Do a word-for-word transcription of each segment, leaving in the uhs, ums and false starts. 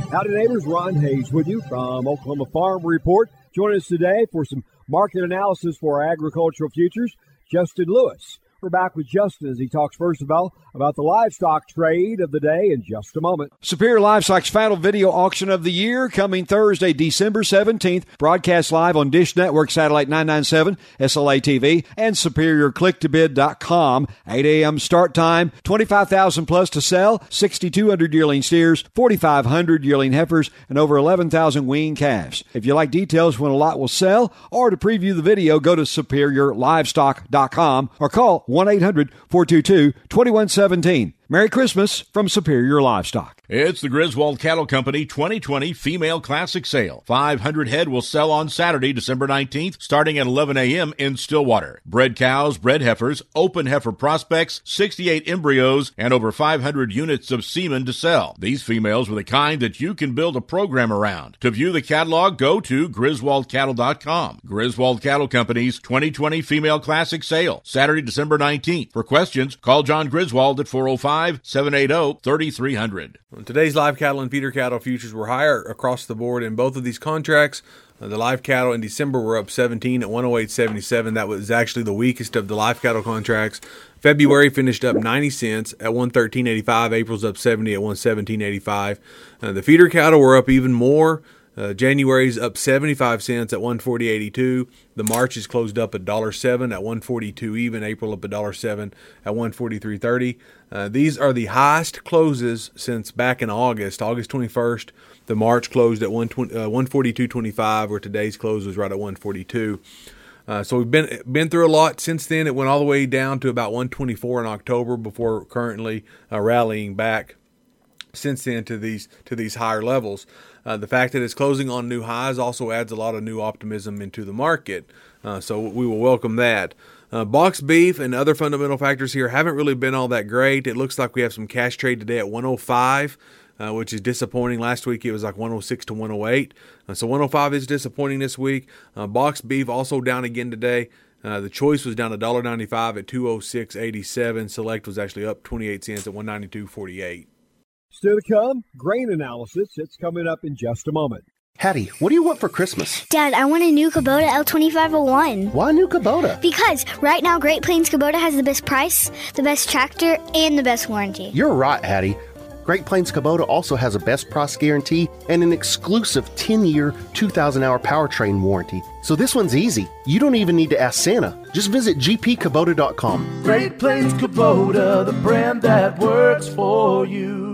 Howdy, neighbors. Ron Hayes with you from Oklahoma Farm Report. Join us today for some market analysis for our agricultural futures. Justin Lewis. We're back with Justin as he talks first of all about the livestock trade of the day in just a moment. Superior Livestock's final video auction of the year coming Thursday, December seventeenth. Broadcast live on Dish Network Satellite nine ninety-seven, S L A T V, and superior click to bid dot com. eight a.m. start time, twenty-five thousand plus to sell, six thousand two hundred yearling steers, four thousand five hundred yearling heifers, and over eleven thousand weaned calves. If you like details when a lot will sell or to preview the video, go to superior livestock dot com or call one eight hundred, four two two, two one one seven. Merry Christmas from Superior Livestock. It's the Griswold Cattle Company twenty twenty Female Classic Sale. five hundred head will sell on Saturday, December nineteenth, starting at eleven a.m. in Stillwater. Bred cows, bred heifers, open heifer prospects, sixty-eight embryos, and over five hundred units of semen to sell. These females were the kind that you can build a program around. To view the catalog, go to griswold cattle dot com. Griswold Cattle Company's twenty twenty Female Classic Sale, Saturday, December nineteenth. For questions, call John Griswold at four oh five, seven eight zero, three three zero zero. Today's live cattle and feeder cattle futures were higher across the board in both of these contracts. Uh, the live cattle in December were up seventeen at one oh eight seventy-seven. That was actually the weakest of the live cattle contracts. February finished up ninety cents at one thirteen eighty-five. April's up seventy at one seventeen eighty-five. Uh, the feeder cattle were up even more. Uh, January's up seventy-five cents at one forty eighty-two. The March is closed up at one dollar seven at one forty-two even. April up one dollar seven at one forty-three thirty. Uh, these are the highest closes since back in August. August twenty-first, the March closed at one forty-two twenty-five, where today's close was right at one forty-two. Uh, so we've been been through a lot since then. It went all the way down to about one twenty-four in October before currently uh, rallying back since then to these to these higher levels. Uh, the fact that it's closing on new highs also adds a lot of new optimism into the market. Uh, so we will welcome that. Uh, box beef and other fundamental factors here haven't really been all that great. It looks like we have some cash trade today at one oh five, uh, which is disappointing. Last week it was like one oh six to one oh eight. Uh, so one oh five is disappointing this week. Uh, box beef also down again today. Uh, the choice was down one dollar ninety-five at two oh six eighty-seven. Select was actually up twenty-eight cents at one ninety-two forty-eight. Still to come, grain analysis. It's coming up in just a moment. Hattie, what do you want for Christmas? Dad, I want a new Kubota L twenty-five oh one. Why a new Kubota? Because right now Great Plains Kubota has the best price, the best tractor, and the best warranty. You're right, Hattie. Great Plains Kubota also has a best price guarantee and an exclusive ten-year, two thousand hour powertrain warranty. So this one's easy. You don't even need to ask Santa. Just visit g p kubota dot com. Great Plains Kubota, the brand that works for you.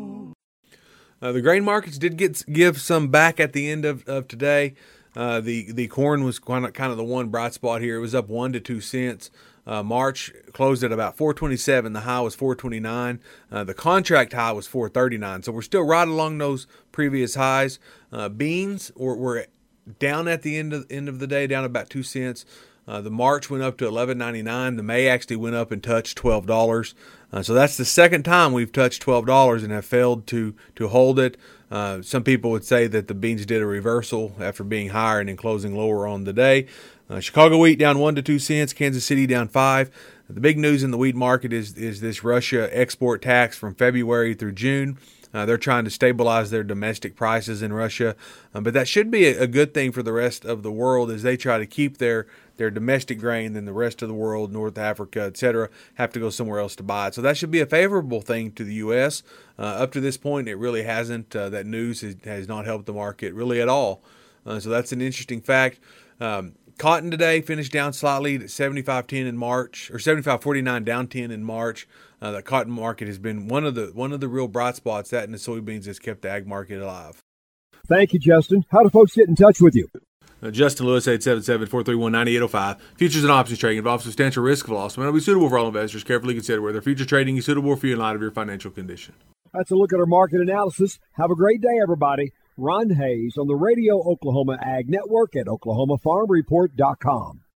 Uh, the grain markets did get give some back at the end of, of today. Uh, the the corn was kind of kind of the one bright spot here. It was up one to two cents. Uh, March closed at about four twenty-seven. The high was four twenty-nine. Uh, the contract high was four thirty-nine. So we're still right along those previous highs. Uh, beans were, were down at the end of end of the day, down about two cents. Uh, the March went up to eleven ninety-nine. The May actually went up and touched twelve dollars. Uh, so that's the second time we've touched twelve dollars and have failed to to hold it. Uh, some people would say that the beans did a reversal after being higher and then closing lower on the day. Uh, Chicago wheat down one to two cents. Kansas City down five. The big news in the wheat market is is this Russia export tax from February through June. Uh, they're trying to stabilize their domestic prices in Russia, um, but that should be a, a good thing for the rest of the world as they try to keep their their domestic grain. Then the rest of the world, North Africa, et cetera, have to go somewhere else to buy it. So that should be a favorable thing to the U S. Uh, up to this point, it really hasn't. Uh, that news has, has not helped the market really at all. Uh, so that's an interesting fact. Um, Cotton today finished down slightly at seventy-five ten in March, or seventy-five forty-nine down ten in March. Uh, the cotton market has been one of the one of the real bright spots. That and the soybeans has kept the ag market alive. Thank you, Justin. How do folks get in touch with you? Uh, Justin Lewis, eight seven seven, four three one, nine eight zero five. Futures and options trading involves substantial risk of loss. May not be suitable for all investors. Carefully consider whether future trading is suitable for you in light of your financial condition. That's a look at our market analysis. Have a great day, everybody. Ron Hayes on the Radio Oklahoma Ag Network at oklahoma farm report dot com.